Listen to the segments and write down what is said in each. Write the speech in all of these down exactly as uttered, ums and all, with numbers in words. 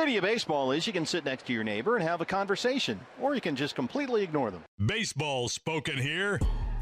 beauty of baseball is you can sit next to your neighbor and have a conversation, or you can just completely ignore them. Baseball spoken here.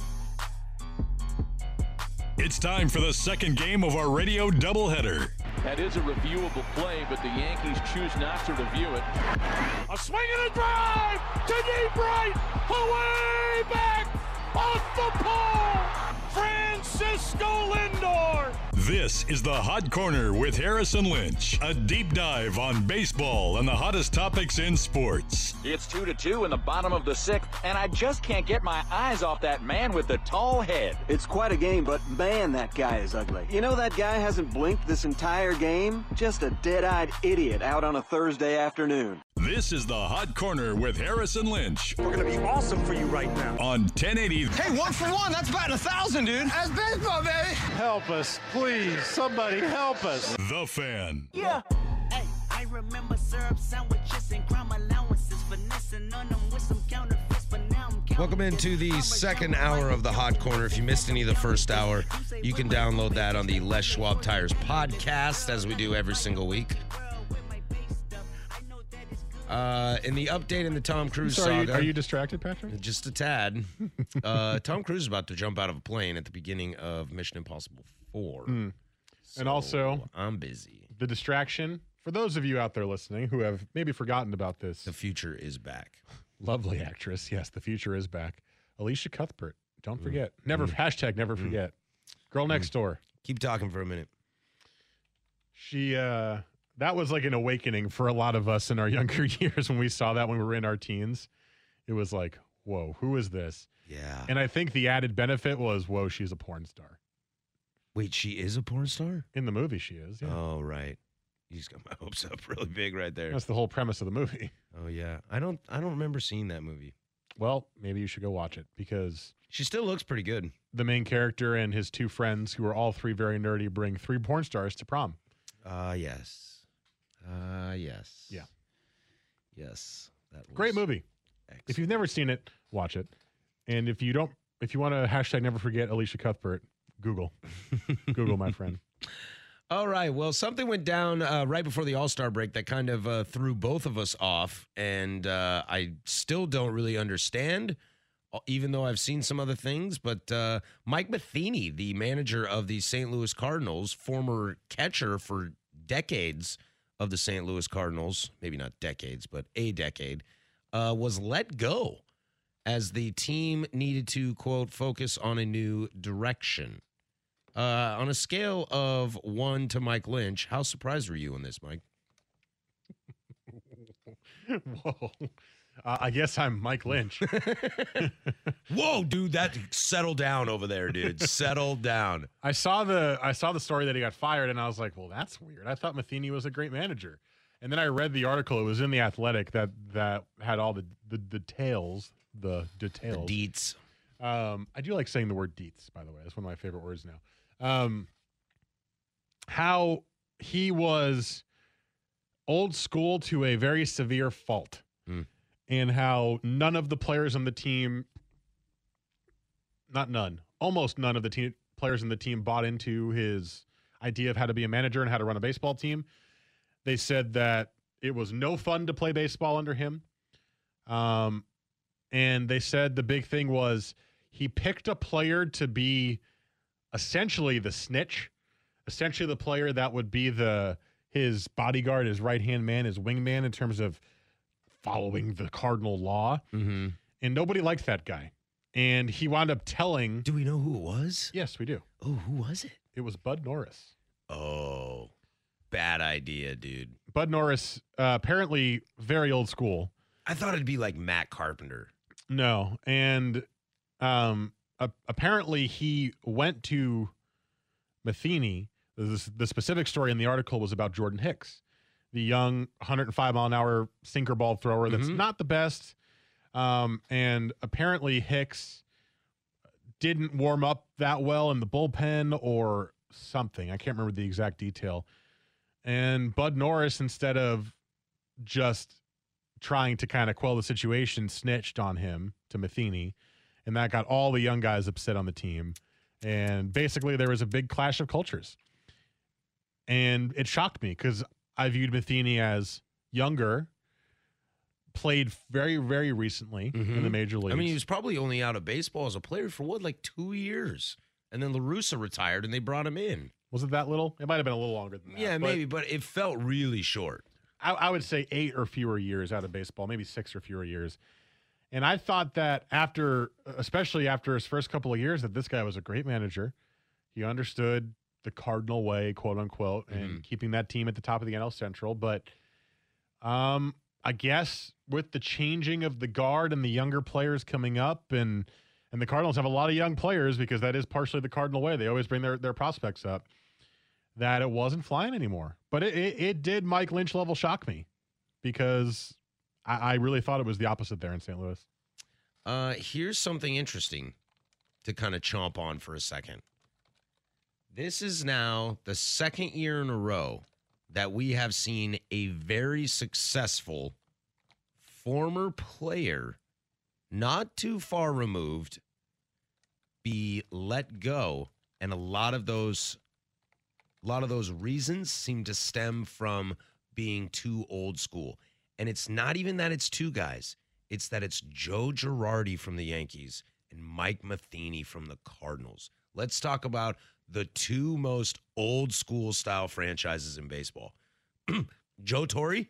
It's time for the second game of our radio doubleheader. That is a reviewable play, but the Yankees choose not to review it. A swing and a drive to deep right, away back, off the pole, Francisco Lindor. This is the Hot Corner with Harrison Lynch, a deep dive on baseball and the hottest topics in sports. It's two to two in the bottom of the sixth, and I just can't get my eyes off that man with the tall head. It's quite a game, but man, that guy is ugly. You know that guy hasn't blinked this entire game? Just a dead-eyed idiot out on a Thursday afternoon. This is the Hot Corner with Harrison Lynch. We're going to be awesome for you right now. On ten eighty. Hey, one for one. That's batting a thousand, dude. That's baseball, baby. Help us, please. Somebody help us. The Fan. Yeah. Hey, I remember syrup sandwiches and crime allowances, finessing on them with some counterfeits, but now I'm counting. Welcome into the second hour of the Hot Corner. If you missed any of the first hour, you can download that on the Les Schwab Tires podcast, as we do every single week. Uh, in the update in the Tom Cruise Sorry, saga. Are you distracted, Patrick? Just a tad. uh, Tom Cruise is about to jump out of a plane at the beginning of Mission Impossible four. Mm. So and also, I'm busy. The distraction, for those of you out there listening who have maybe forgotten about this. The future is back. Lovely actress. Yes, the future is back. Alicia Cuthbert. Don't forget. Mm. Never, mm. hashtag never mm. forget. Girl next mm. door. Keep talking for a minute. She, uh... That was like an awakening for a lot of us in our younger years when we saw that when we were in our teens. It was like, whoa, who is this? Yeah. And I think the added benefit was, whoa, she's a porn star. Wait, she is a porn star? In the movie, she is, yeah. Oh, right. You just got my hopes up really big right there. That's the whole premise of the movie. Oh, yeah. I don't I don't remember seeing that movie. Well, maybe you should go watch it because... She still looks pretty good. The main character and his two friends, who are all three very nerdy, bring three porn stars to prom. Uh, yes. Uh, yes. Yeah. Yes. That was great movie. Excellent. If you've never seen it, watch it. And if you don't, if you want to hashtag never forget Alicia Cuthbert, Google. Google, my friend. All right. Well, something went down uh, right before the All-Star break that kind of uh, threw both of us off. And uh, I still don't really understand, even though I've seen some other things. But uh, Mike Matheny, the manager of the Saint Louis Cardinals, former catcher for decades of the Saint Louis Cardinals, maybe not decades, but a decade, uh, was let go as the team needed to, quote, focus on a new direction. Uh, on a scale of one to Mike Lynch, how surprised were you on this, Mike? Whoa. Uh, I guess I'm Mike Lynch. Whoa, dude, that settle down over there, dude. Settle down. I saw the I saw the story that he got fired, and I was like, well, that's weird. I thought Matheny was a great manager. And then I read the article. It was in The Athletic that that had all the the details, the details. The deets. Um, I do like saying the word deets, by the way. That's one of my favorite words now. Um, how he was old school to a very severe fault. Mm. And how none of the players on the team, not none, almost none of the team players in the team bought into his idea of how to be a manager and how to run a baseball team. They said that it was no fun to play baseball under him. Um, and they said the big thing was he picked a player to be essentially the snitch, essentially the player that would be the his bodyguard, his right-hand man, his wingman in terms of following the Cardinal law. Mm-hmm. And nobody liked that guy. And he wound up telling... Do we know who it was? Yes, we do. Oh, who was it? It was Bud Norris. Oh, bad idea, dude. Bud Norris, uh, apparently very old school. I thought it'd be like Matt Carpenter. No. And um, uh, apparently he went to Matheny. The, the specific story in the article was about Jordan Hicks, the young one hundred five mile an hour sinker ball thrower that's mm-hmm. not the best. Um, and apparently Hicks didn't warm up that well in the bullpen or something. I can't remember the exact detail. And Bud Norris, instead of just trying to kind of quell the situation, snitched on him to Matheny. And that got all the young guys upset on the team. And basically there was a big clash of cultures. And it shocked me because I viewed Matheny as younger, played very, very recently mm-hmm. in the major leagues. I mean, he was probably only out of baseball as a player for what, like two years? And then La Russa retired, and they brought him in. Was it that little? It might have been a little longer than that. Yeah, but maybe, but it felt really short. I, I would say eight or fewer years out of baseball, maybe six or fewer years. And I thought that after, especially after his first couple of years, that this guy was a great manager. He understood the Cardinal way, quote unquote, mm-hmm. and keeping that team at the top of the N L Central. But um, I guess with the changing of the guard and the younger players coming up, and and the Cardinals have a lot of young players because that is partially the Cardinal way. They always bring their, their prospects up. That it wasn't flying anymore. But it, it, it did Mike Lynch level shock me because I, I really thought it was the opposite there in Saint Louis. Uh, here's something interesting to kind of chomp on for a second. This is now the second year in a row that we have seen a very successful former player, not too far removed, be let go. And a lot of those A lot of those reasons seem to stem from being too old school. And it's not even that it's two guys. It's that it's Joe Girardi from the Yankees and Mike Matheny from the Cardinals. Let's talk about the two most old school style franchises in baseball. Joe Torre,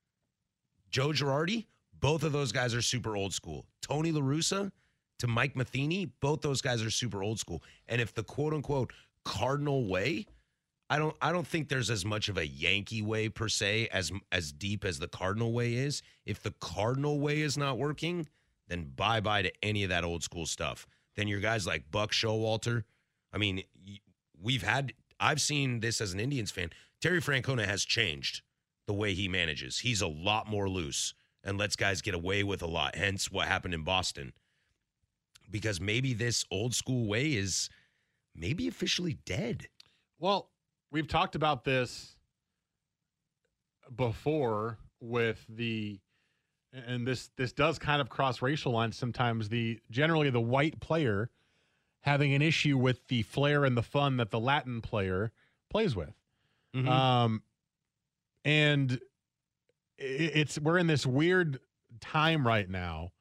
Joe Girardi, both of those guys are super old school. Tony La Russa to Mike Matheny, both those guys are super old school. And if the quote-unquote Cardinal way, I don't I don't think there's as much of a Yankee way per se as as deep as the Cardinal way is. If the Cardinal way is not working, then bye-bye to any of that old school stuff. Then your guys like Buck Showalter. I mean, we've had I've seen this as an Indians fan. Terry Francona has changed the way he manages. He's a lot more loose and lets guys get away with a lot. Hence what happened in Boston. Because maybe this old school way is maybe officially dead. Well, we've talked about this before with the, and this this does kind of cross racial lines sometimes, the generally the white player having an issue with the flair and the fun that the Latin player plays with. Mm-hmm. Um, and it's we're in this weird time right now.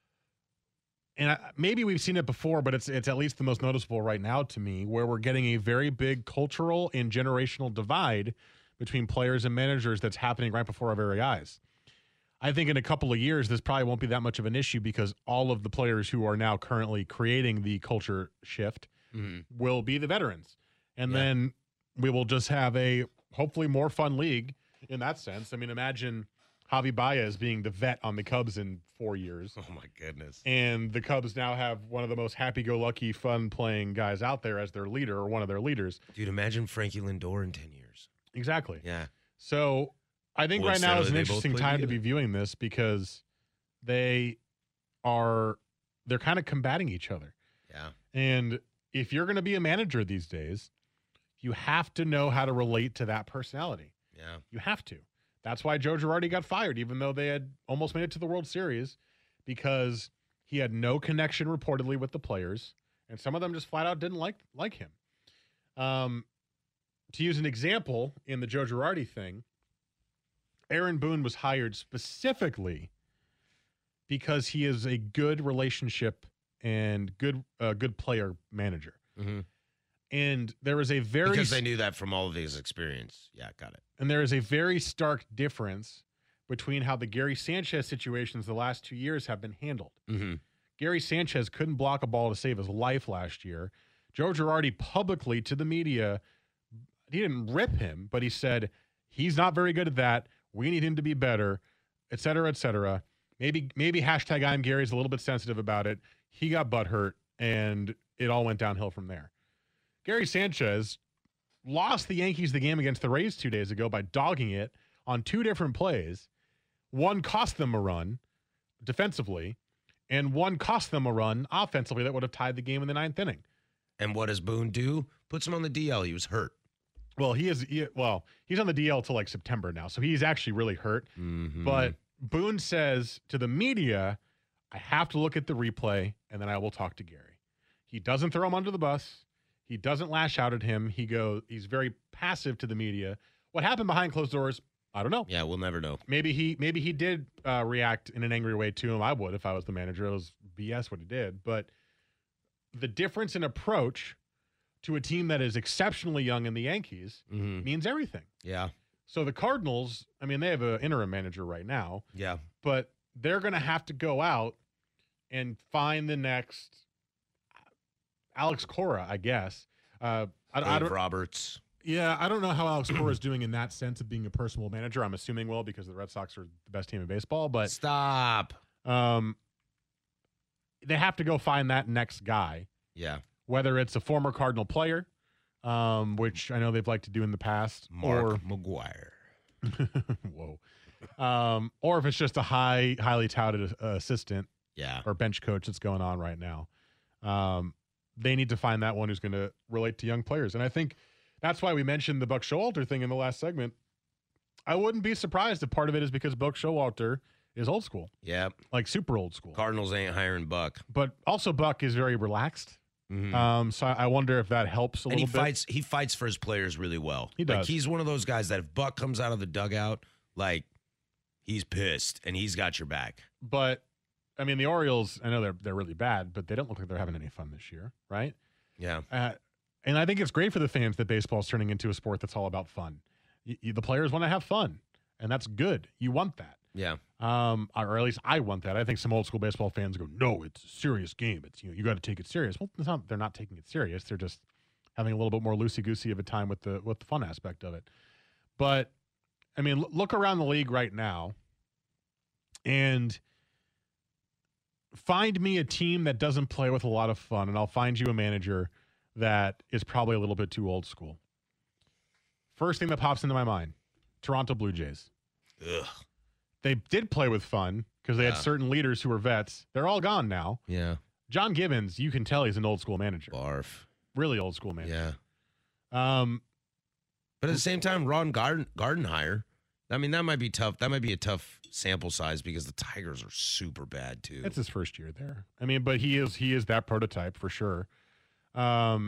And I, maybe we've seen it before, but it's it's at least the most noticeable right now to me, where we're getting a very big cultural and generational divide between players and managers that's happening right before our very eyes. I think in a couple of years, this probably won't be that much of an issue because all of the players who are now currently creating the culture shift mm-hmm. will be the veterans. And yeah. then we will just have a hopefully more fun league in that sense. I mean, imagine Javi Baez being the vet on the Cubs in four years. Oh, my goodness. And the Cubs now have one of the most happy-go-lucky, fun-playing guys out there as their leader or one of their leaders. Dude, imagine Frankie Lindor in ten years. Exactly. Yeah. So I think well, right now is an interesting time together. to be viewing this because they are – they're kind of combating each other. Yeah. And if you're going to be a manager these days, you have to know how to relate to that personality. Yeah. You have to. That's why Joe Girardi got fired, even though they had almost made it to the World Series, because he had no connection reportedly with the players, and some of them just flat out didn't like like him. Um, to use an example in the Joe Girardi thing, Aaron Boone was hired specifically because he is a good relationship and good uh, good player manager. Mm-hmm. And there is a very because they knew that from all of his experience. Yeah, got it. And there is a very stark difference between how the Gary Sanchez situations the last two years have been handled. Mm-hmm. Gary Sanchez couldn't block a ball to save his life last year. Joe Girardi publicly to the media, he didn't rip him, but he said he's not very good at that. We need him to be better, et cetera, et cetera. Maybe maybe hashtag I'm Gary's a little bit sensitive about it. He got butthurt, and it all went downhill from there. Gary Sanchez lost the Yankees the game against the Rays two days ago by dogging it on two different plays. One cost them a run defensively, and one cost them a run offensively that would have tied the game in the ninth inning. And what does Boone do? Puts him on the D L. He was hurt. Well, he is. He, well, he's on the D L till like September now, so he's actually really hurt. Mm-hmm. But Boone says to the media, I have to look at the replay, and then I will talk to Gary. He doesn't throw him under the bus. He doesn't lash out at him. He goes. He's very passive to the media. What happened behind closed doors, I don't know. Yeah, we'll never know. Maybe he maybe he did uh, react in an angry way to him. I would if I was the manager. It was B S what he did. But the difference in approach to a team that is exceptionally young in the Yankees mm-hmm. means everything. Yeah. So the Cardinals, I mean, they have an interim manager right now. Yeah. But they're going to have to go out and find the next Alex Cora, I guess. Uh, I, I don't, Roberts. Yeah, I don't know how Alex Cora is doing in that sense of being a personal manager. I'm assuming well because the Red Sox are the best team in baseball. But stop. Um, they have to go find that next guy. Yeah. Whether it's a former Cardinal player, um, which I know they've liked to do in the past, Mark or McGuire. Whoa. Um, or if it's just a high, highly touted uh, assistant, yeah, or bench coach that's going on right now. Um, they need to find that one who's going to relate to young players, and I think that's why we mentioned the Buck Showalter thing in the last segment. I wouldn't be surprised if part of it is because Buck Showalter is old school. Yeah, like super old school. Cardinals ain't hiring Buck, but also Buck is very relaxed. Mm-hmm. Um, so I wonder if that helps a and little he bit. fights. He fights for his players really well. He does. Like, he's one of those guys that if Buck comes out of the dugout, like he's pissed and he's got your back. But I mean, the Orioles, I know they're they're really bad, but they don't look like they're having any fun this year, right? Yeah. Uh, and I think it's great for the fans that baseball is turning into a sport that's all about fun. Y- y- the players want to have fun, and that's good. You want that. Yeah. Um, or at least I want that. I think some old school baseball fans go, "No, it's a serious game. It's you know you got to take it serious." Well, it's not, they're not taking it serious. They're just having a little bit more loosey goosey of a time with the with the fun aspect of it. But I mean, l- look around the league right now, and find me a team that doesn't play with a lot of fun, and I'll find you a manager that is probably a little bit too old school. First thing that pops into my mind, Toronto Blue Jays. Ugh. They did play with fun because they yeah. had certain leaders who were vets. They're all gone now. Yeah. John Gibbons, you can tell he's an old school manager. Barf. Really old school manager. Yeah. Um, but at the same time, Ron Garden Gardenhire, I mean, that might be tough. That might be a tough sample size because the Tigers are super bad too. It's his first year there. I mean, but he is he is that prototype for sure. Um,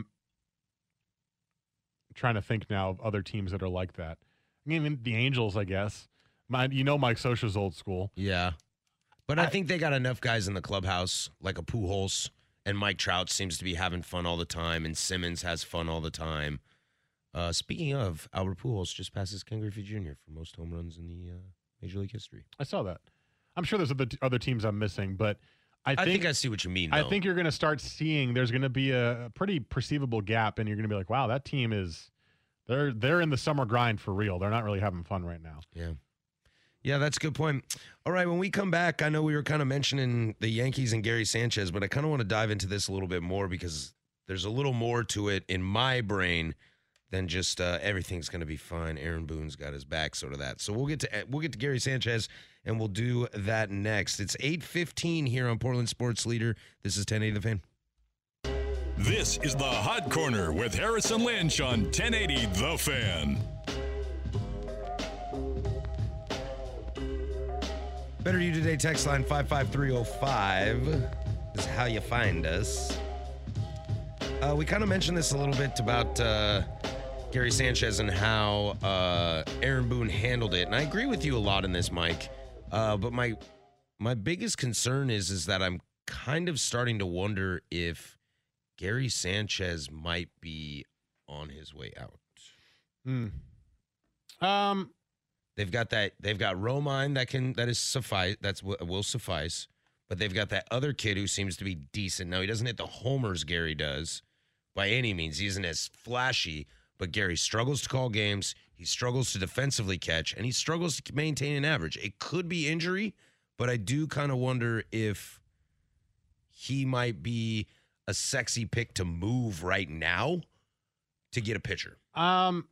trying to think now of other teams that are like that. I mean, the Angels, I guess. My, you know, Mike Scioscia's old school. Yeah, but I, I think they got enough guys in the clubhouse, like a Pujols, and Mike Trout seems to be having fun all the time, and Simmons has fun all the time. Uh, speaking of, Albert Pujols just passes Ken Griffey Junior for most home runs in the uh, Major League history. I saw that. I'm sure there's other, other teams I'm missing, but I think I, think I see what you mean, though. I think you're going to start seeing there's going to be a, a pretty perceivable gap, and you're going to be like, wow, that team is they're they're in the summer grind for real. They're not really having fun right now. Yeah. Yeah, that's a good point. All right, when we come back, I know we were kind of mentioning the Yankees and Gary Sanchez, but I kind of want to dive into this a little bit more because there's a little more to it in my brain than just uh, everything's going to be fine. Aaron Boone's got his back, sort of that. So we'll get to we'll get to Gary Sanchez, and we'll do that next. It's eight fifteen here on Portland Sports Leader. This is ten eighty The Fan. This is the Hot Corner with Harrison Lynch on ten eighty The Fan. Better You Today text line five five three oh five is how you find us. Uh, we kind of mentioned this a little bit about uh, Gary Sanchez and how uh, Aaron Boone handled it, and I agree with you a lot in this, Mike. Uh, but my my biggest concern is is that I'm kind of starting to wonder if Gary Sanchez might be on his way out. Hmm. Um. They've got that. They've got Romine that can that is suffice. That's will suffice. But they've got that other kid who seems to be decent. Now he doesn't hit the homers Gary does by any means. He isn't as flashy. But Gary struggles to call games. He struggles to defensively catch, and he struggles to maintain an average. It could be injury, but I do kind of wonder if he might be a sexy pick to move right now to get a pitcher. Um.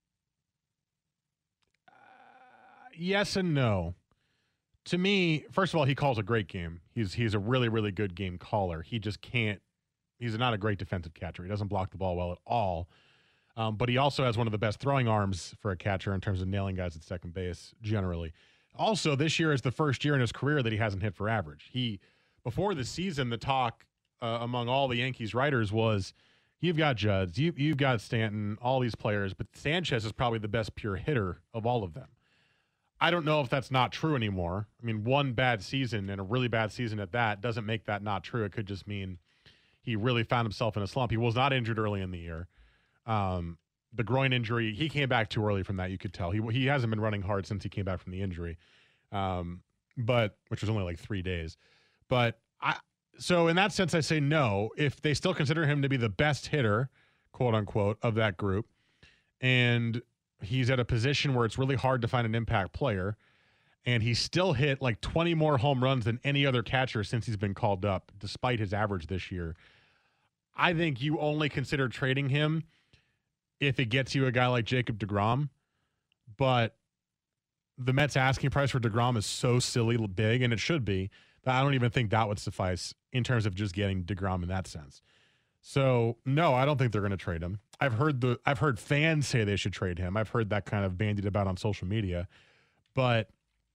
Yes and no. To me, first of all, he calls a great game. He's he's a really, really good game caller. He just can't – he's not a great defensive catcher. He doesn't block the ball well at all. Um, but he also has one of the best throwing arms for a catcher in terms of nailing guys at second base generally. Also, this year is the first year in his career that he hasn't hit for average. He before the season, the talk uh, among all the Yankees writers was you've got Judge, you, you've got Stanton, all these players, but Sanchez is probably the best pure hitter of all of them. I don't know if that's not true anymore. I mean, one bad season and a really bad season at that doesn't make that not true. It could just mean he really found himself in a slump. He was not injured early in the year. Um, the groin injury, he came back too early from that, you could tell. He he hasn't been running hard since he came back from the injury, um, but which was only like three days. But I so in that sense, I say no. If they still consider him to be the best hitter, quote unquote, of that group, and he's at a position where it's really hard to find an impact player, and he's still hit like twenty more home runs than any other catcher since he's been called up, despite his average this year. I think you only consider trading him if it gets you a guy like Jacob deGrom, but the Mets asking price for deGrom is so silly big, and it should be, that I don't even think that would suffice in terms of just getting deGrom in that sense. So no, I don't think they're going to trade him. I've heard the I've heard fans say they should trade him. I've heard that kind of bandied about on social media, but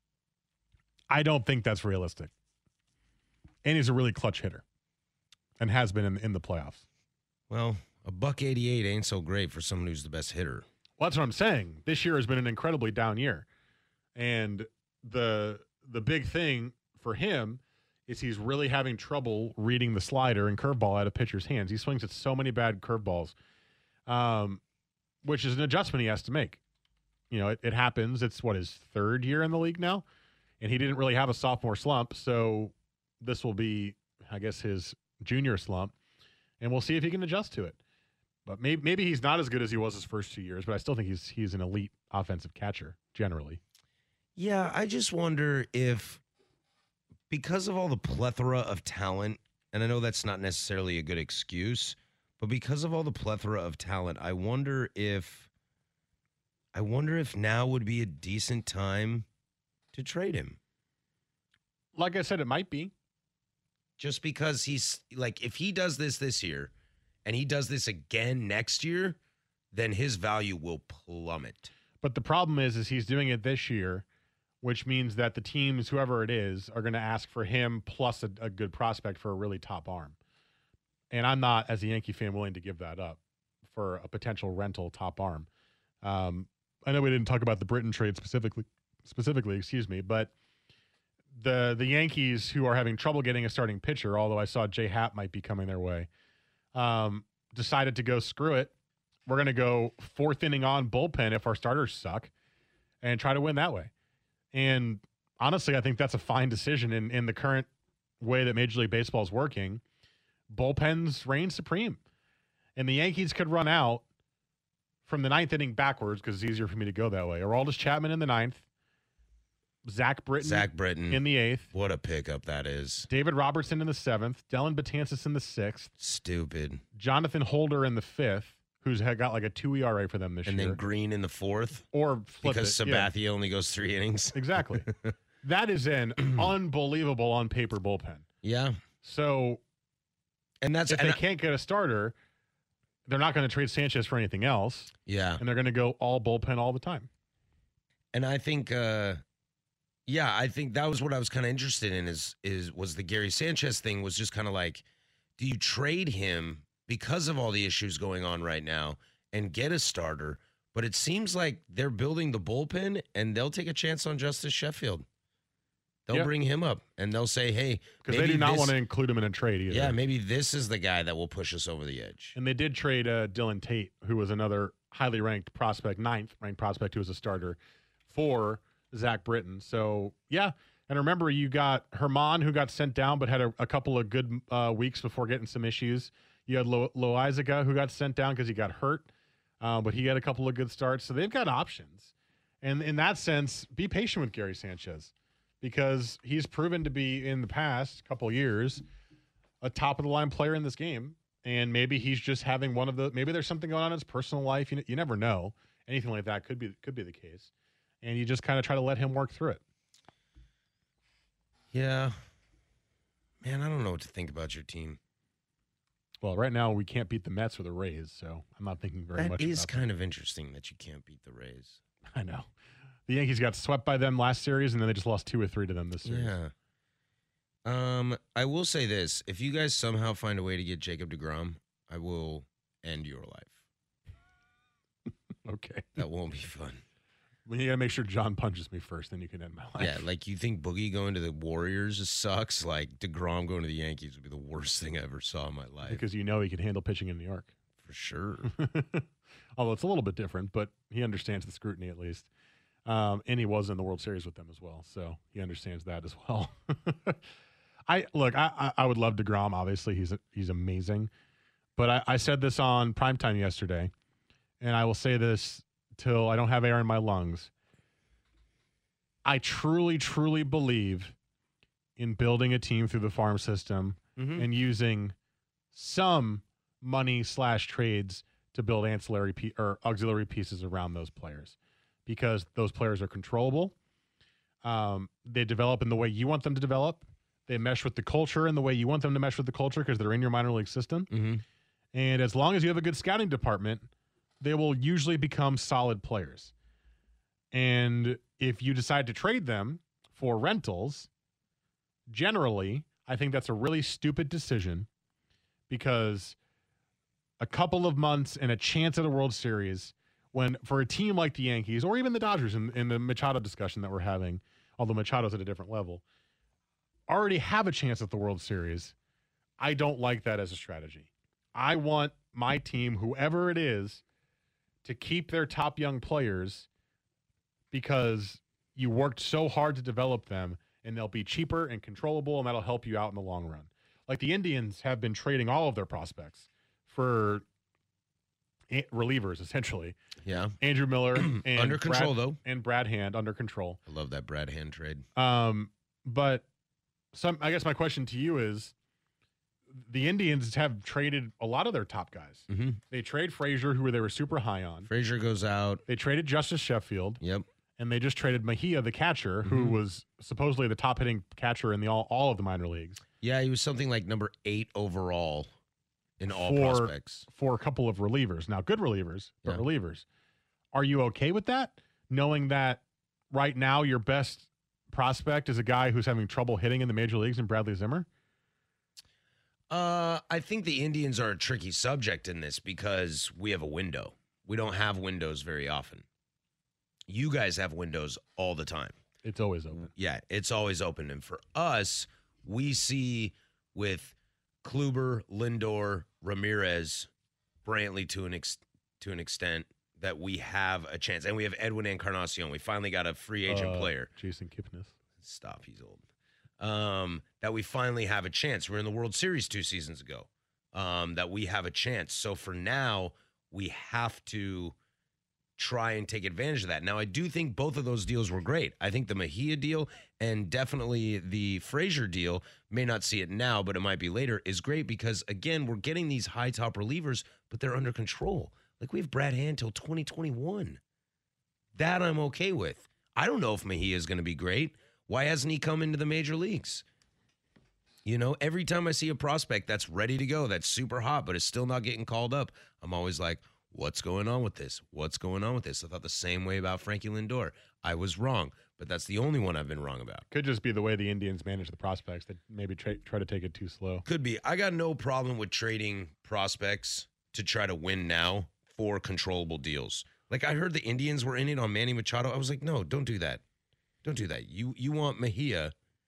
I don't think that's realistic. And he's a really clutch hitter, and has been in, in the playoffs. Well, a buck eighty-eight ain't so great for someone who's the best hitter. Well, that's what I'm saying. This year has been an incredibly down year, and the the big thing for him is he's really having trouble reading the slider and curveball out of pitcher's hands. He swings at so many bad curveballs, um, which is an adjustment he has to make. You know, it, it happens. It's, what, his third year in the league now? And he didn't really have a sophomore slump, so this will be, I guess, his junior slump, and we'll see if he can adjust to it. But maybe, maybe he's not as good as he was his first two years, but I still think he's he's an elite offensive catcher, generally. Yeah, I just wonder if, because of all the plethora of talent, and I know that's not necessarily a good excuse, but because of all the plethora of talent, I wonder if I wonder if now would be a decent time to trade him. Like I said, it might be. Just because he's, like, if he does this this year and he does this again next year, then his value will plummet. But the problem is, is he's doing it this year, which means that the teams, whoever it is, are going to ask for him plus a, a good prospect for a really top arm. And I'm not, as a Yankee fan, willing to give that up for a potential rental top arm. Um, I know we didn't talk about the Britton trade specifically, specifically, excuse me, but the the Yankees, who are having trouble getting a starting pitcher, although I saw J Happ might be coming their way, um, decided to go screw it. We're going to go fourth inning on bullpen if our starters suck and try to win that way. And honestly, I think that's a fine decision in, in the current way that Major League Baseball is working. Bullpens reign supreme. And the Yankees could run out from the ninth inning backwards, because it's easier for me to go that way. Aroldis Chapman in the ninth. Zach Britton, Zach Britton in the eighth. What a pickup that is. David Robertson in the seventh. Dellin Betances in the sixth. Stupid. Jonathan Holder in the fifth, who's had got like a two E R A for them this and year. And then Green in the fourth. Or flip because it. Sabathia yeah. only goes three innings. Exactly. That is an unbelievable on paper bullpen. Yeah. So, and that's if and they I, can't get a starter, they're not going to trade Sanchez for anything else. Yeah. And they're going to go all bullpen all the time. And I think, uh, yeah, I think that was what I was kind of interested in is, is was the Gary Sanchez thing was just kind of like, do you trade him because of all the issues going on right now and get a starter? But it seems like they're building the bullpen and they'll take a chance on Justice Sheffield. They'll yep. bring him up and they'll say, hey, because they do not this, want to include him in a trade either. Yeah, maybe this is the guy that will push us over the edge. And they did trade uh, Dylan Tate, who was another highly ranked prospect, ninth ranked prospect who was a starter, for Zach Britton. So, yeah. And remember, you got Herman, who got sent down but had a, a couple of good uh, weeks before getting some issues. You had Lo- Loizaga, who got sent down because he got hurt, uh, but he had a couple of good starts. So they've got options. And in that sense, be patient with Gary Sanchez, because he's proven to be, in the past couple of years, a top-of-the-line player in this game. And maybe he's just having one of the – maybe there's something going on in his personal life. You, you never know. Anything like that could be could be the case. And you just kind of try to let him work through it. Yeah. Man, I don't know what to think about your team. Well, right now we can't beat the Mets or the Rays, so I'm not thinking very that much about about It is kind of interesting that you can't beat the Rays. I know. The Yankees got swept by them last series, and then they just lost two or three to them this series. Yeah. Um, I will say this. If you guys somehow find a way to get Jacob deGrom, I will end your life. Okay. That won't be fun. When you got to make sure John punches me first, then you can end my life. Yeah, like you think Boogie going to the Warriors just sucks? Like DeGrom going to the Yankees would be the worst thing I ever saw in my life. Because you know he can handle pitching in New York. For sure. Although it's a little bit different, but he understands the scrutiny at least. Um, and he was in the World Series with them as well, so he understands that as well. I look, I, I I would love DeGrom. Obviously, he's he's amazing. But I, I said this on Primetime yesterday, and I will say this till I don't have air in my lungs. I truly, truly believe in building a team through the farm system mm-hmm. and using some money slash trades to build ancillary pe- or auxiliary pieces around those players, because those players are controllable. Um, they develop in the way you want them to develop. They mesh with the culture in the way you want them to mesh with the culture because they're in your minor league system. Mm-hmm. And as long as you have a good scouting department, they will usually become solid players. And if you decide to trade them for rentals, generally, I think that's a really stupid decision, because a couple of months and a chance at a World Series, when for a team like the Yankees or even the Dodgers in, in the Machado discussion that we're having, although Machado's at a different level, already have a chance at the World Series, I don't like that as a strategy. I want my team, whoever it is, to keep their top young players because you worked so hard to develop them, and they'll be cheaper and controllable, and that'll help you out in the long run. Like the Indians have been trading all of their prospects for relievers, essentially. Yeah. Andrew Miller and under control, Brad, though. And Brad Hand under control. I love that Brad Hand trade. Um, but some, I guess my question to you is, the Indians have traded a lot of their top guys. Mm-hmm. They trade Frazier, who they were super high on. Frazier goes out. They traded Justice Sheffield. Yep. And they just traded Mejia, the catcher, who mm-hmm. was supposedly the top hitting catcher in the all, all of the minor leagues. Yeah, he was something like number eight overall in all for, prospects. For a couple of relievers. Now, good relievers, but yeah. relievers. Are you okay with that? Knowing that right now your best prospect is a guy who's having trouble hitting in the major leagues in Bradley Zimmer? Uh, I think the Indians are a tricky subject in this because we have a window. We don't have windows very often. You guys have windows all the time. It's always open. Yeah, it's always open. And for us, we see with Kluber, Lindor, Ramirez, Brantley to an ex- to an extent that we have a chance. And we have Edwin Encarnacion. We finally got a free agent uh, player. Jason Kipnis. Stop, he's old. Um, that we finally have a chance. We're in the World Series two seasons ago. Um, that we have a chance. So for now, we have to try and take advantage of that. Now, I do think both of those deals were great. I think the Mejia deal and definitely the Frazier deal, may not see it now, but it might be later, is great because, again, we're getting these high top relievers, but they're under control. Like, we have Brad Hand till twenty twenty-one. That I'm okay with. I don't know if Mejia is going to be great. Why hasn't he come into the major leagues? You know, every time I see a prospect that's ready to go, that's super hot, but is still not getting called up, I'm always like, what's going on with this? What's going on with this? I thought the same way about Frankie Lindor. I was wrong, but that's the only one I've been wrong about. Could just be the way the Indians manage the prospects, that maybe tra- try to take it too slow. Could be. I got no problem with trading prospects to try to win now for controllable deals. Like, I heard the Indians were in it on Manny Machado. I was like, no, don't do that. Don't do that. You you want Mejia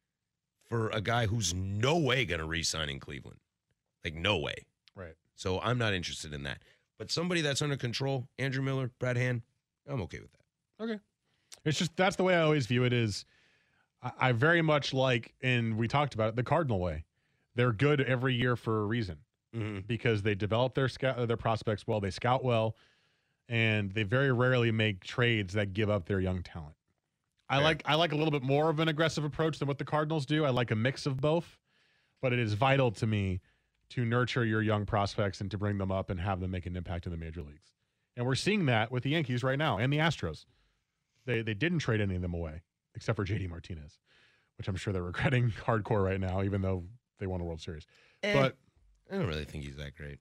for a guy who's no way going to re-sign in Cleveland. Like, no way. Right. So I'm not interested in that. But somebody that's under control, Andrew Miller, Brad Hand, I'm okay with that. Okay. It's just, that's the way I always view it is, I, I very much like, and we talked about it, the Cardinal way. They're good every year for a reason. Mm-hmm. Because they develop their scout, their prospects well, they scout well, and they very rarely make trades that give up their young talent. I Fair. like I like a little bit more of an aggressive approach than what the Cardinals do. I like a mix of both, but it is vital to me to nurture your young prospects and to bring them up and have them make an impact in the major leagues. And we're seeing that with the Yankees right now and the Astros. They they didn't trade any of them away, except for J D Martinez, which I'm sure they're regretting hardcore right now, even though they won a World Series. Eh, but I don't really think he's that great.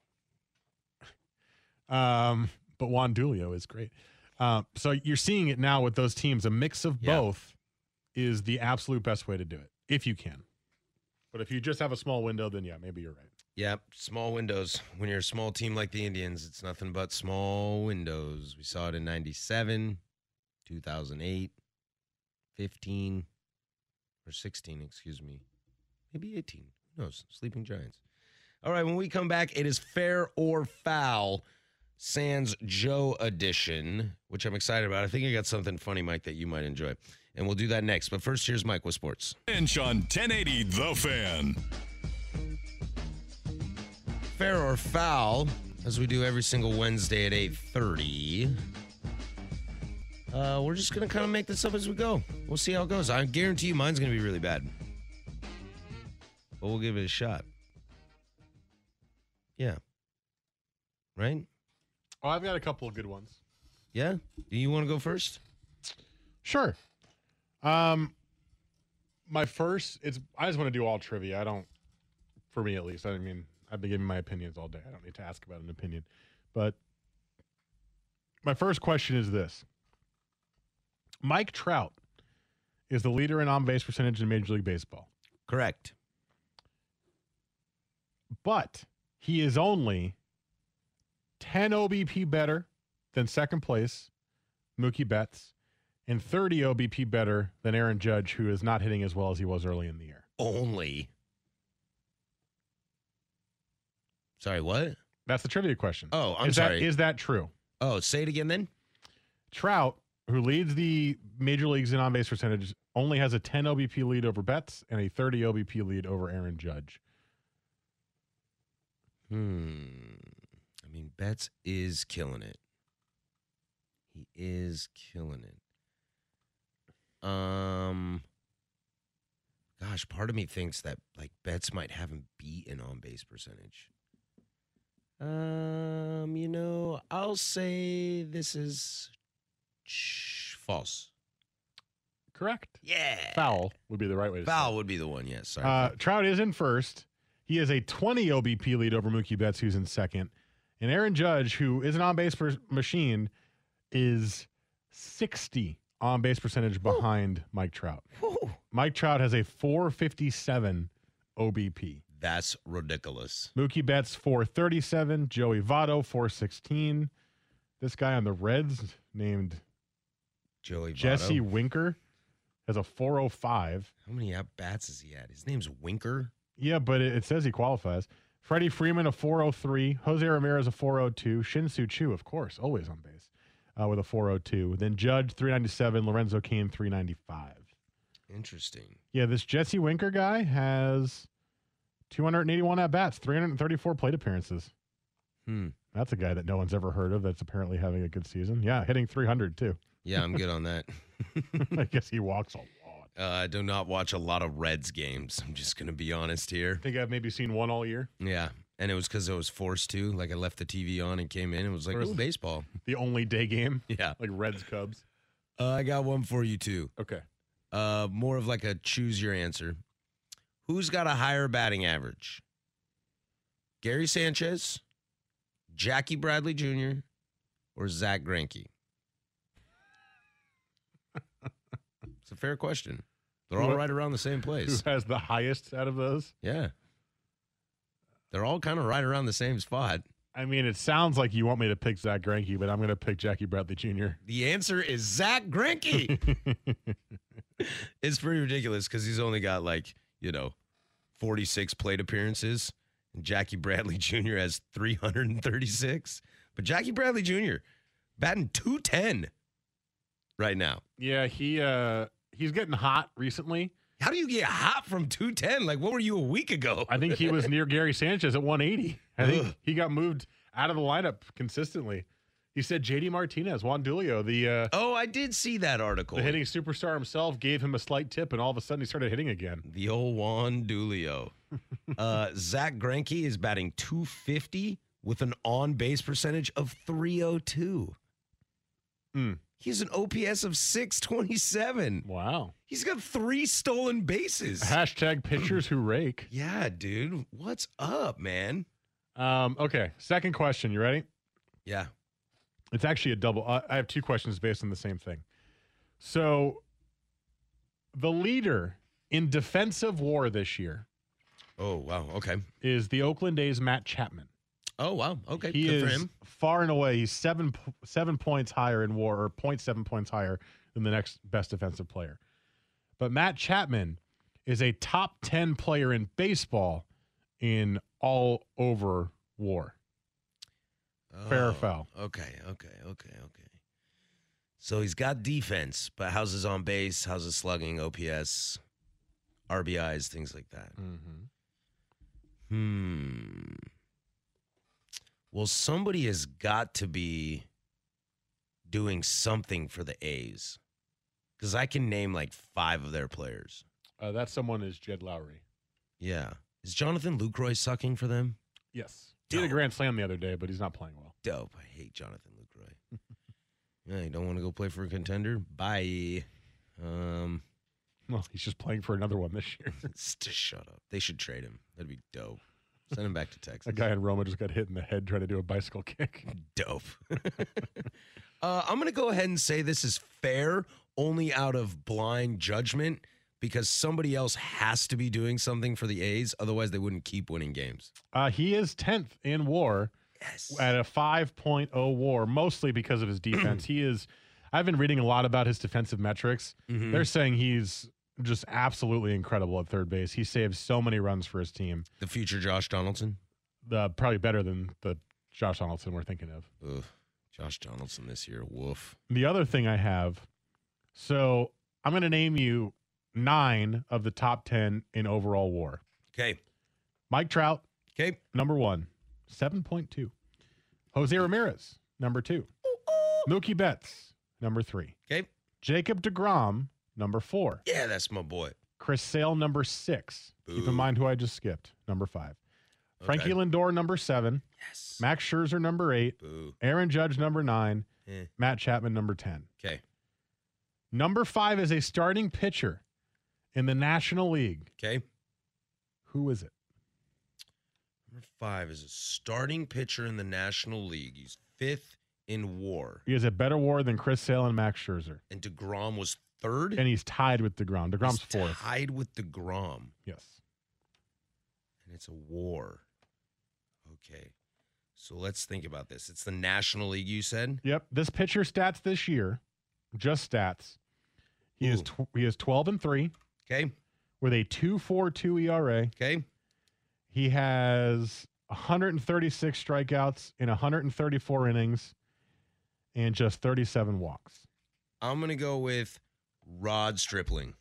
Um, but Juan Julio is great. Um, so you're seeing it now with those teams. A mix of Yeah. both is the absolute best way to do it, if you can. But if you just have a small window, then yeah, maybe you're right. Yeah, small windows. When you're a small team like the Indians, it's nothing but small windows. We saw it in ninety-seven. two thousand eight, fifteen, or sixteen, excuse me. Maybe eighteen. Who knows? Sleeping Giants. All right, when we come back, it is Fair or Foul, Sans Joe edition, which I'm excited about. I think I got something funny, Mike, that you might enjoy. And we'll do that next. But first, here's Mike with sports. Lynch on ten eighty The Fan. Fair or Foul, as we do every single Wednesday at eight thirty. Uh, we're just going to kind of make this up as we go. We'll see how it goes. I guarantee you mine's going to be really bad. But we'll give it a shot. Yeah. Right? Oh, I've got a couple of good ones. Yeah? Do you want to go first? Sure. Um, my first, it's I just want to do all trivia. I don't, for me at least. I mean, I've been giving my opinions all day. I don't need to ask about an opinion. But my first question is this. Mike Trout is the leader in on-base percentage in Major League Baseball. Correct. But he is only ten O B P better than second place, Mookie Betts, and thirty O B P better than Aaron Judge, who is not hitting as well as he was early in the year. Only. Sorry, what? That's the trivia question. Oh, I'm is sorry. That, is that true? Oh, say it again then. Trout, who leads the major leagues in on-base percentage, only has a ten O B P lead over Betts and a thirty O B P lead over Aaron Judge. Hmm. I mean, Betts is killing it. He is killing it. Um. Gosh, part of me thinks that like Betts might have him beat in on-base percentage. Um, you know, I'll say this is sh- false. Correct. Yeah. Foul would be the right way to say it. Foul would be the one, yes. Sorry. Uh, Trout is in first. He has a twenty O B P lead over Mookie Betts, who's in second. And Aaron Judge, who is an on-base per- machine, is sixty on-base percentage behind Ooh. Mike Trout. Ooh. Mike Trout has a four fifty-seven O B P. That's ridiculous. Mookie Betts, four thirty-seven. Joey Votto, four sixteen. This guy on the Reds named Joey Jesse Votto. Winker has a four oh five. How many at-bats is he at? His name's Winker? Yeah, but it, it says he qualifies. Freddie Freeman, a four oh three. Jose Ramirez, a four oh two. Shin-Soo Choo, of course, always on base, uh, with a four oh two. Then Judge, three ninety-seven. Lorenzo Cain, three ninety-five. Interesting. Yeah, this Jesse Winker guy has two eighty-one at-bats, three thirty-four plate appearances. Hmm. That's a guy that no one's ever heard of that's apparently having a good season. Yeah, hitting three hundred, too. Yeah, I'm good on that. I guess he walks a lot. Uh, I do not watch a lot of Reds games. I'm just going to be honest here. I think I've maybe seen one all year. Yeah, and it was because I was forced to. Like, I left the T V on and came in and was like, oh, baseball. The only day game? Yeah. Like Reds, Cubs? Uh, I got one for you, too. Okay. Uh, more of like a choose your answer. Who's got a higher batting average? Gary Sanchez, Jackie Bradley Junior, or Zach Greinke? It's a fair question. They're all right around the same place. Who has the highest out of those? Yeah. They're all kind of right around the same spot. I mean, it sounds like you want me to pick Zach Greinke, but I'm going to pick Jackie Bradley Junior The answer is Zach Greinke. It's pretty ridiculous because he's only got like, you know, forty-six plate appearances. And Jackie Bradley Junior has three hundred thirty-six. But Jackie Bradley Junior batting two ten right now. Yeah, he uh, he's getting hot recently. How do you get hot from two ten? Like, what were you a week ago? I think he was near Gary Sanchez at one eighty. I think Ugh. he got moved out of the lineup consistently. He said J D Martinez, Juan Julio, the uh, oh, I did see that article. The hitting superstar himself gave him a slight tip, and all of a sudden he started hitting again. The old Juan Julio. uh, Zach Greinke is batting two fifty with an on-base percentage of three oh two. Mm. He's an O P S of six twenty-seven. Wow. He's got three stolen bases. Hashtag pitchers who rake. Yeah, dude. What's up, man? Um, okay, second question. You ready? Yeah. It's actually a double. Uh, I have two questions based on the same thing. So, the leader in defensive war this year. Oh, wow. Okay. Is the Oakland A's Matt Chapman. Oh, wow. Okay, He good is for him. far and away. He's seven p- seven points higher in WAR, or zero point seven points higher than the next best defensive player. But Matt Chapman is a top ten player in baseball in all over WAR. Fair or Oh, foul? Okay, okay, okay, okay. So he's got defense, but how's his on base? How's his slugging, O P S, R B Is, things like that? Mm-hmm. Hmm. Well, somebody has got to be doing something for the A's, because I can name like five of their players. Uh, that someone is Jed Lowry. Yeah. Is Jonathan Lucroy sucking for them? Yes. He had a grand slam the other day, but he's not playing well. Dope. I hate Jonathan Lucroy. Yeah, you don't want to go play for a contender? Bye. Um, Well, he's just playing for another one this year. just shut up. They should trade him. That'd be dope. Send him back to Texas. A guy in Roma just got hit in the head trying to do a bicycle kick. Dope. uh, I'm going to go ahead and say this is fair only out of blind judgment, because somebody else has to be doing something for the A's. Otherwise, they wouldn't keep winning games. Uh, he is tenth in WAR Yes. at a five point oh WAR, mostly because of his defense. He is, I've been reading a lot about his defensive metrics. Mhm. They're saying he's just absolutely incredible at third base. He saves so many runs for his team. The future Josh Donaldson? The, probably better than the Josh Donaldson we're thinking of. Ugh. Josh Donaldson this year. Woof. The other thing I have, so I'm going to name you nine of the top ten in overall WAR. Okay. Mike Trout, Okay. number one, seven point two. Jose Ramirez, number two. Mookie Betts, number three. Okay. Jacob deGrom, number four. Yeah, that's my boy. Chris Sale, number six. Keep Boo. in mind who I just skipped, number five. Frankie Okay. Lindor, number seven. Yes. Max Scherzer, number eight. Boo. Aaron Judge, number nine. Eh. Matt Chapman, number ten. Okay. Number five is a starting pitcher in the National League. Okay. Who is it? Number five is a starting pitcher in the National League. He's fifth in WAR. He has a better WAR than Chris Sale and Max Scherzer. And DeGrom was third? And he's tied with DeGrom. DeGrom's He's fourth. tied with DeGrom. Yes. And it's a WAR. Okay. So let's think about this. It's the National League, you said? Yep. This pitcher stats this year, just stats. He is Ooh. tw- he is twelve and three Okay. with a two point four two E R A. Okay. He has one hundred thirty-six strikeouts in one hundred thirty-four innings and just thirty-seven walks. I'm going to go with Rod Stripling.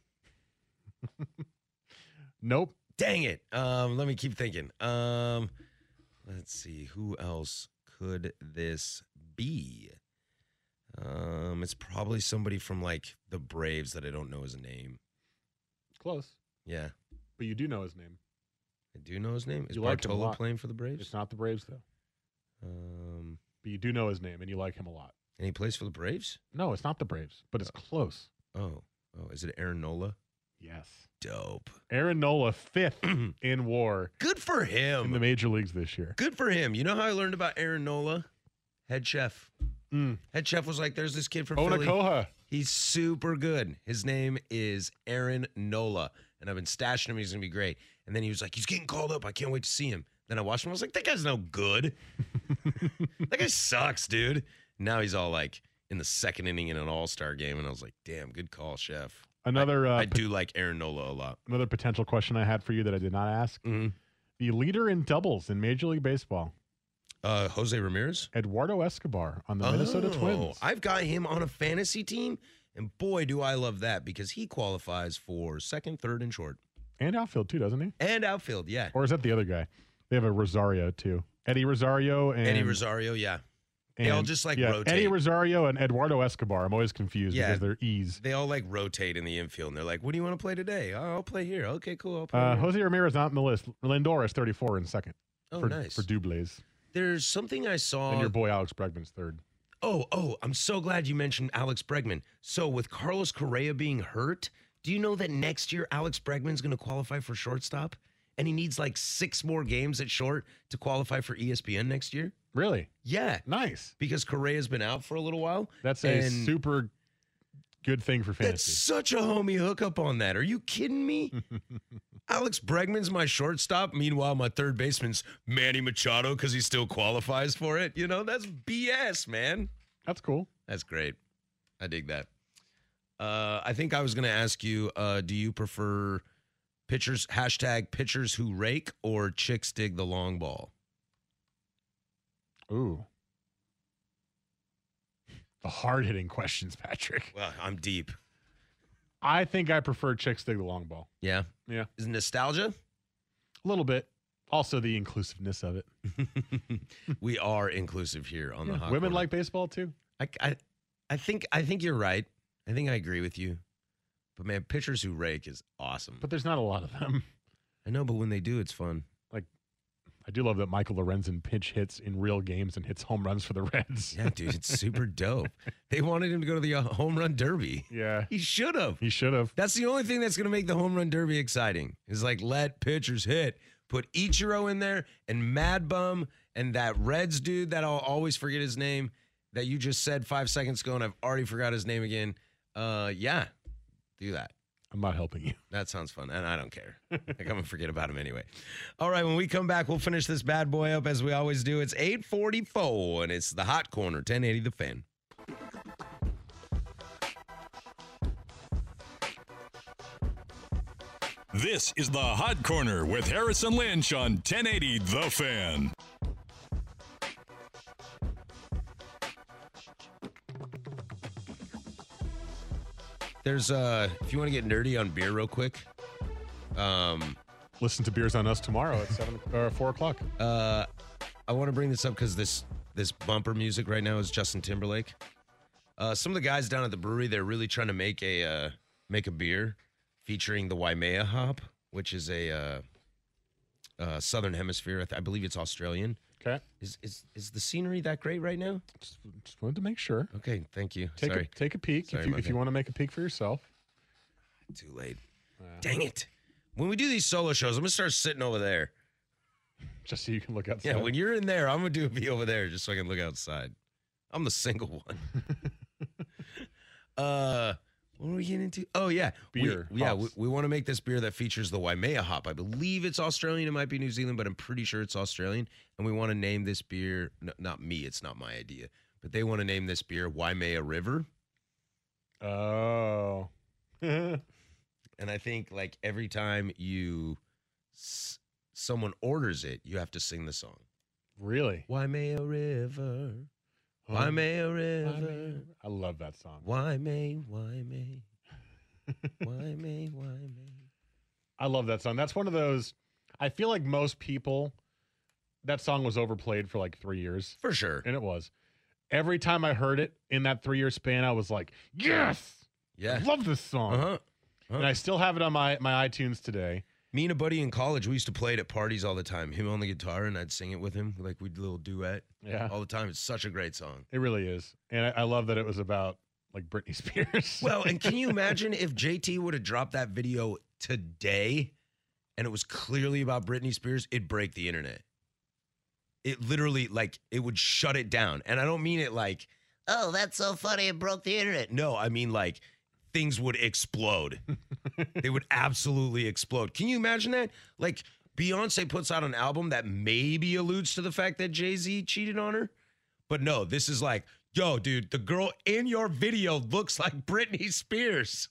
Nope. Dang it. Um, let me keep thinking. Um, let's see. Who else could this be? Um, it's probably somebody from like the Braves that I don't know his name. Close. Yeah. But you do know his name. I do know his name. Is You like him a Bartolo lot. playing for the Braves? It's not the Braves, though. Um, But you do know his name, and you like him a lot. and he plays for the Braves? No, it's not the Braves, but it's close. Oh. Oh, is it Aaron Nola? Yes. Dope. Aaron Nola, fifth in WAR Good for him. in the major leagues this year. Good for him. You know how I learned about Aaron Nola? Head chef. Mm. Head chef was like, there's this kid from Philly. Onakoha. He's super good. His name is Aaron Nola, and I've been stashing him. He's going to be great. And then he was like, he's getting called up. I can't wait to see him. Then I watched him. I was like, that guy's no good. That guy sucks, dude. Now he's all like in the second inning in an all-star game, and I was like, damn, good call, chef. Another I, uh, I do like Aaron Nola a lot. another potential question I had for you that I did not ask. Mm-hmm. The leader in doubles in Major League Baseball, Uh, Jose Ramirez? Eduardo Escobar on the Minnesota Oh, Twins. I've got him on a fantasy team, and boy, do I love that because he qualifies for second, third, and short. And outfield, too, doesn't he? And outfield, yeah. Or is that the other guy? They have a Rosario, too. Eddie Rosario and... Eddie Rosario, yeah. They all just, like, yeah, rotate. Eddie Rosario and Eduardo Escobar. I'm always confused Yeah. because they're E's. They all like rotate in the infield, and they're like, "What do you want to play today? Oh, I'll play here. Okay, cool. I'll play Uh, here." Jose Ramirez not on the list. Lindor is thirty-four in second. Oh, for, nice. For doubles. There's something I saw. And your boy Alex Bregman's third. Oh, oh, I'm so glad you mentioned Alex Bregman. So with Carlos Correa being hurt, do you know that next year Alex Bregman's going to qualify for shortstop? And he needs like six more games at short to qualify for E S P N next year? Really? Yeah. Nice. Because Correa's been out for a little while. That's a and super good thing for fantasy. That's such a homie hookup on that. Are you kidding me? Alex Bregman's my shortstop. Meanwhile, my third baseman's Manny Machado because he still qualifies for it. You know, that's B S, man. That's cool. That's great. I dig that. Uh, I think I was going to ask you, uh, do you prefer pitchers, hashtag pitchers who rake or chicks dig the long ball? Ooh. The hard-hitting questions, Patrick. Well, I'm deep. I think I prefer chicks dig the long ball. Yeah? Yeah. Is it nostalgia? A little bit. Also the inclusiveness of it. We are inclusive here on Yeah. the Hot Women Corner. like baseball too. I, I, I think I think you're right. I think I agree with you. But man, pitchers who rake is awesome. But there's not a lot of them. I know, but when they do, it's fun. Like, I do love that Michael Lorenzen pinch hits in real games and hits home runs for the Reds. Yeah, dude, it's super dope. They wanted him to go to the uh, home run derby. Yeah. He should have. He should have. That's the only thing that's going to make the home run derby exciting. Is like let pitchers hit. Put Ichiro in there and Mad Bum and that Reds dude that I'll always forget his name that you just said five seconds ago and I've already forgot his name again. Uh, yeah, do that. I'm not helping you. That sounds fun, and I don't care. I'm going to forget about him anyway. All right, when we come back, we'll finish this bad boy up as we always do. It's eight forty-four, and it's the Hot Corner, ten eighty The Fan. This is the Hot Corner with Harrison Lynch on ten eighty The Fan. There's, uh, if you want to get nerdy on beer real quick, um, listen to Beers on Us tomorrow at seven or four o'clock. Uh, I want to bring this up because this this bumper music right now is Justin Timberlake. Uh, some of the guys down at the brewery, they're really trying to make a uh, make a beer featuring the Waimea hop, which is a uh, uh, Southern Hemisphere. I, th- I believe it's Australian. Okay. Is is is the scenery that great right now? Just, just wanted to make sure. Okay, thank you. Take Sorry. a take a peek Sorry, if you my if you bad. want to make a peek for yourself. Too late. Dang it. When we do these solo shows, I'm going to start sitting over there. Just so you can look outside. Yeah, when you're in there, I'm going to do a be over there just so I can look outside. I'm the single one. uh, what are we getting into? Oh, yeah. Beer, We, yeah, we, hops. we want to make this beer that features the Waimea hop. I believe it's Australian. It might be New Zealand, but I'm pretty sure it's Australian. And we want to name this beer, no, not me, it's not my idea, but they want to name this beer Waimea River. Oh. And I think like every time you s- someone orders it, you have to sing the song. Really? Waimea River, Oh, Waimea River, Waimea. I love that song. Waimea, Waimea, Waimea, Waimea. I love that song. That's one of those. I feel like most people, that song was overplayed for like three years. For sure. And it was. Every time I heard it in that three year span, I was like, yes, Yeah. I love this song. Uh-huh. And I still have it on my, my iTunes today. Me and a buddy in college, we used to play it at parties all the time. Him on the guitar, and I'd sing it with him. Like we'd do a little duet. Yeah. All the time. It's such a great song. It really is. And I, I love that it was about like Britney Spears. Well, and can you imagine if J T would have dropped that video today and it was clearly about Britney Spears, it'd break the internet. It literally, like, it would shut it down. And I don't mean it like, oh, that's so funny, it broke the internet. No, I mean like things would explode. They would absolutely explode. Can you imagine that? Like Beyonce puts out an album that maybe alludes to the fact that Jay-Z cheated on her. But no, this is like, yo, dude, the girl in your video looks like Britney Spears.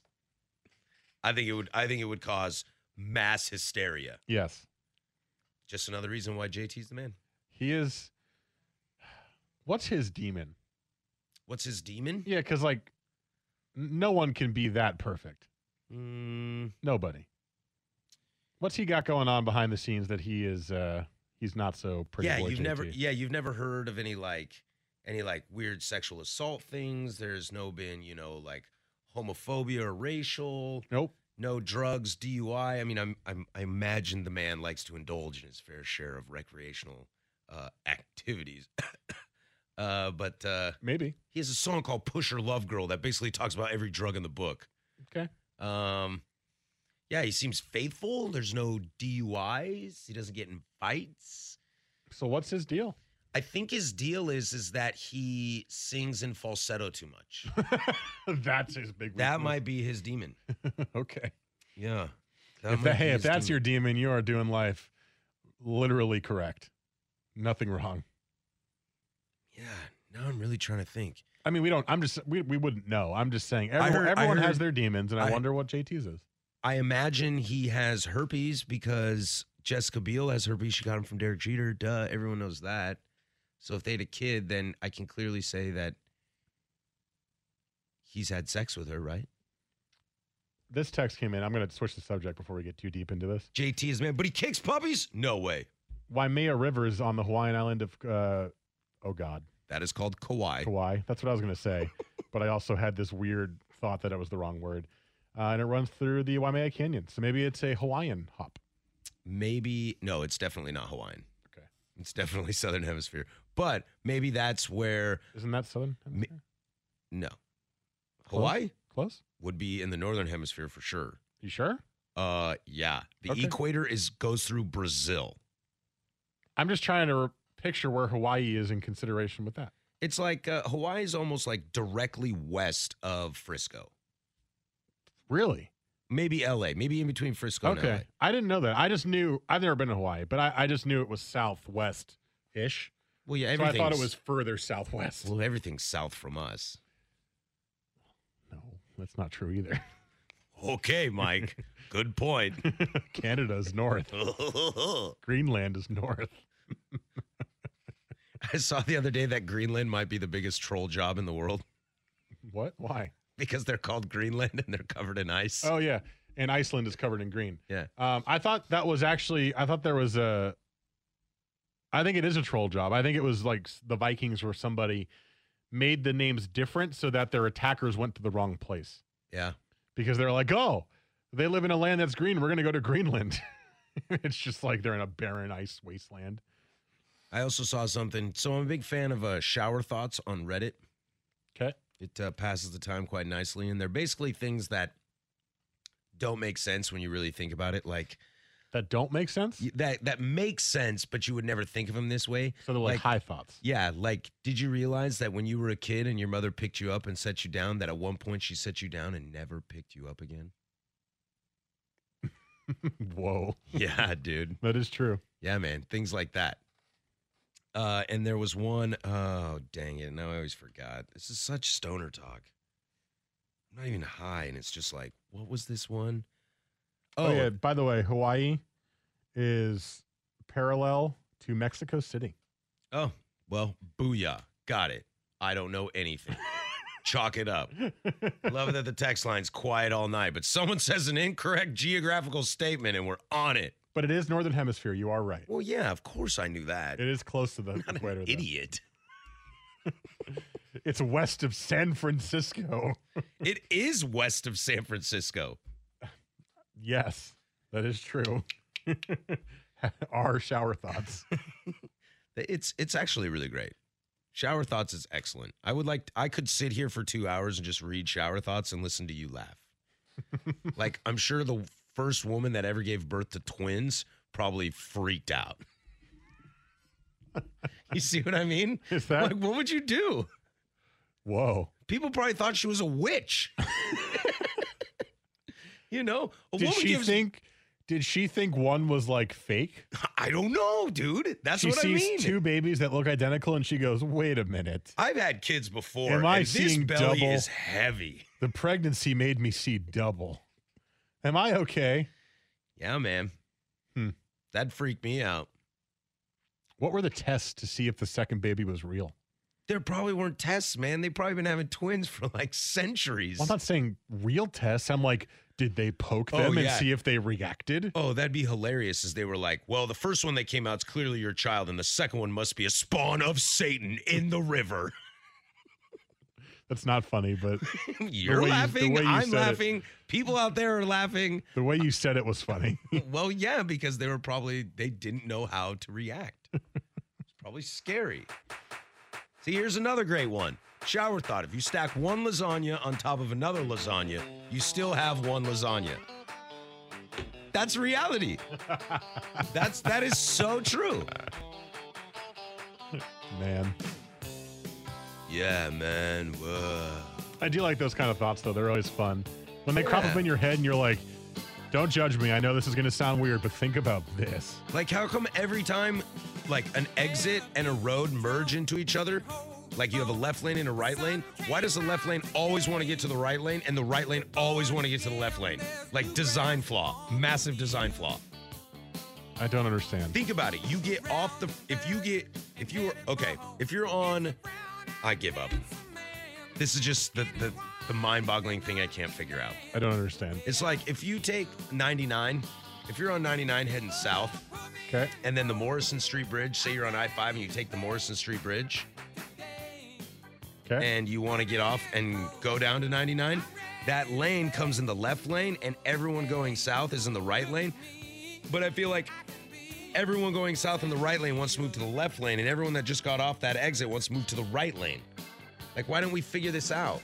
I think it would I think it would cause mass hysteria. Yes. Just another reason why J T's the man. He is. What's his demon? What's his demon? Yeah, because like n- no one can be that perfect. Mm, Nobody. What's he got going on behind the scenes that he is uh he's not so pretty yeah, boy you've J T? never yeah, you've never heard of any like any like weird sexual assault things. There's no been, you know, like homophobia or racial. Nope. No drugs, D U I. I mean, I'm, I'm I imagine the man likes to indulge in his fair share of recreational uh, activities. uh, but uh, Maybe. he has a song called "Push Her Love Girl" that basically talks about every drug in the book. Okay. Um, yeah, he seems faithful. There's no D U Is. He doesn't get in fights. So what's his deal? I think his deal is is that he sings in falsetto too much. That's his big weakness. That might be his demon. Okay. Yeah. That If might that, be hey, if his that's demon. your demon, you are doing life literally correct. Nothing wrong. Yeah. Now I'm really trying to think. I mean, we don't. I'm just. We, we wouldn't know. I'm just saying. I Everyone, heard- I everyone has heard- their demons, and I, I- wonder what J T's is. I imagine he has herpes because Jessica Biel has herpes. She got him from Derek Jeter. Duh. Everyone knows that. So if they had a kid, then I can clearly say that he's had sex with her, right? This text came in. I'm going to switch the subject before we get too deep into this. J T is man, but he kicks puppies? No way. Waimea River is on the Hawaiian island of, uh, oh God, That is called Kauai. Kauai. That's what I was going to say. But I also had this weird thought that it was the wrong word. Uh, and it runs through the Waimea Canyon. So maybe it's a Hawaiian hop. Maybe, no, it's definitely not Hawaiian. Okay. It's definitely Southern Hemisphere. But maybe that's where, Isn't that Southern Hemisphere? no. Close? Hawaii Close? would be in the Northern Hemisphere for sure. You sure? Uh, yeah. The Okay. equator is goes through Brazil. I'm just trying to re- picture where Hawaii is in consideration with that. It's like uh, Hawaii is almost like directly west of Frisco. Really? Maybe L A. Maybe in between Frisco and L A. Okay. I didn't know that. I just knew, I've never been to Hawaii, but I, I just knew it was southwest-ish. Well, yeah, So I everything's, thought it was further southwest. Well, everything's south from us. No, that's not true either. Okay, Mike. Good point. Canada's north. Greenland is north. I saw the other day that Greenland might be the biggest troll job in the world What? Why? because they're called Greenland and they're covered in ice. Oh, yeah. And Iceland is covered in green. Yeah. Um, I thought that was actually, I thought there was a, I think it is a troll job. I think it was like the Vikings where somebody made the names different so that their attackers went to the wrong place. Yeah. Because they're like, oh, they live in a land that's green. We're going to go to Greenland. It's just like they're in a barren ice wasteland. I also saw something. So I'm a big fan of uh, shower thoughts on Reddit. Okay. It uh, passes the time quite nicely. And they're basically things that don't make sense when you really think about it. Like That don't make sense? y- that that makes sense, but you would never think of them this way. So they're like, Like- high thoughts. Yeah, like, did you realize that when you were a kid and your mother picked you up and set you down, that at one point she set you down and never picked you up again? Whoa. Yeah, dude. That is true. Yeah, man. Things like that. Uh, and there was one, oh, dang it. Now I always forgot. This is such stoner talk. I'm not even high, and it's just like, what was this one? Oh, Oh, yeah. By the way, Hawaii is parallel to Mexico City. oh, well, booyah. Got it. I don't know anything. Chalk it up. Love it that the text line's quiet all night, but someone says an incorrect geographical statement and we're on it. But it is Northern Hemisphere. You are right. Well, yeah, of course I knew that. It is close to the I'm not equator. an though. idiot. It's west of San Francisco. It is west of San Francisco. Yes, that is true. Our shower thoughts. It's it's actually really great. Shower Thoughts is excellent. I would like I could sit here for two hours and just read Shower Thoughts and listen to you laugh. Like, I'm sure the first woman that ever gave birth to twins probably freaked out. You see what I mean? Is that- like, what would you do? Whoa. People probably thought she was a witch. You know, a Did woman she gives, think? Did she think one was like fake? I don't know, dude. That's She what I sees mean. two babies that look identical, and she goes, "Wait a minute. I've had kids before. Am I and this seeing belly double? is heavy. The pregnancy made me see double. Am I okay?" Yeah, man. Hmm. That freaked me out. What were the tests to see if the second baby was real? There probably weren't tests, man. They've probably been having twins for like centuries. Well, I'm not saying real tests. I'm like, did they poke Oh, them and yeah. see if they reacted? Oh, that'd be hilarious. As they were like, well, the first one that came out is clearly your child, and the second one must be a spawn of Satan in the river. That's not funny, but You're way you- the laughing. way you I'm said it. laughing. People out there are laughing. the way you said it was funny. Well, yeah, because they were probably, they didn't know how to react. It's probably scary. See, here's another great one. Shower thought. If you stack one lasagna on top of another lasagna, you still have one lasagna. That's reality. That's, that is so true. Man. Yeah, man. Whoa. I do like those kind of thoughts, though. They're always fun. When they crop Yeah. up in your head and you're like, don't judge me. I know this is going to sound weird, but think about this. Like, how come every time, like, an exit and a road merge into each other, like you have a left lane and a right lane, why does the left lane always want to get to the right lane and the right lane always want to get to the left lane? Like, design flaw. Massive design flaw. I don't understand. Think about it. You get off the, if you get, if you were, okay, if you're on, I give up. This is just the, the, the mind-boggling thing I can't figure out. I don't understand. It's like if you take ninety-nine, if you're on ninety-nine heading south, Okay. and then the Morrison Street Bridge, say you're on I five and you take the Morrison Street Bridge, Okay. and you want to get off and go down to ninety-nine, that lane comes in the left lane and everyone going south is in the right lane. But I feel like everyone going south in the right lane wants to move to the left lane, and everyone that just got off that exit wants to move to the right lane. Like, why don't we figure this out?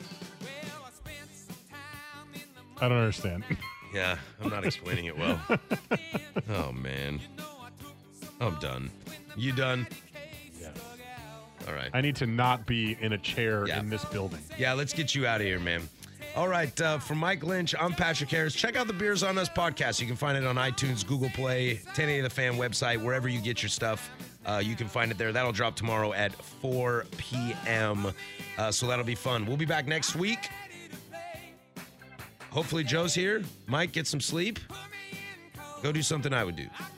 I don't understand. Yeah, I'm not explaining it well. Oh, man. I'm done. You done? Yeah. All right. I need to not be in a chair Yeah. in this building. Yeah, let's get you out of here, man. All right, uh, for Mike Lynch, I'm Patrick Harris. Check out the Beers on Us podcast. You can find it on iTunes, Google Play, ten eighty The Fan website, wherever you get your stuff. Uh, you can find it there. That'll drop tomorrow at four p.m., uh, so that'll be fun. We'll be back next week. Hopefully Joe's here. Mike, get some sleep. Go do something I would do.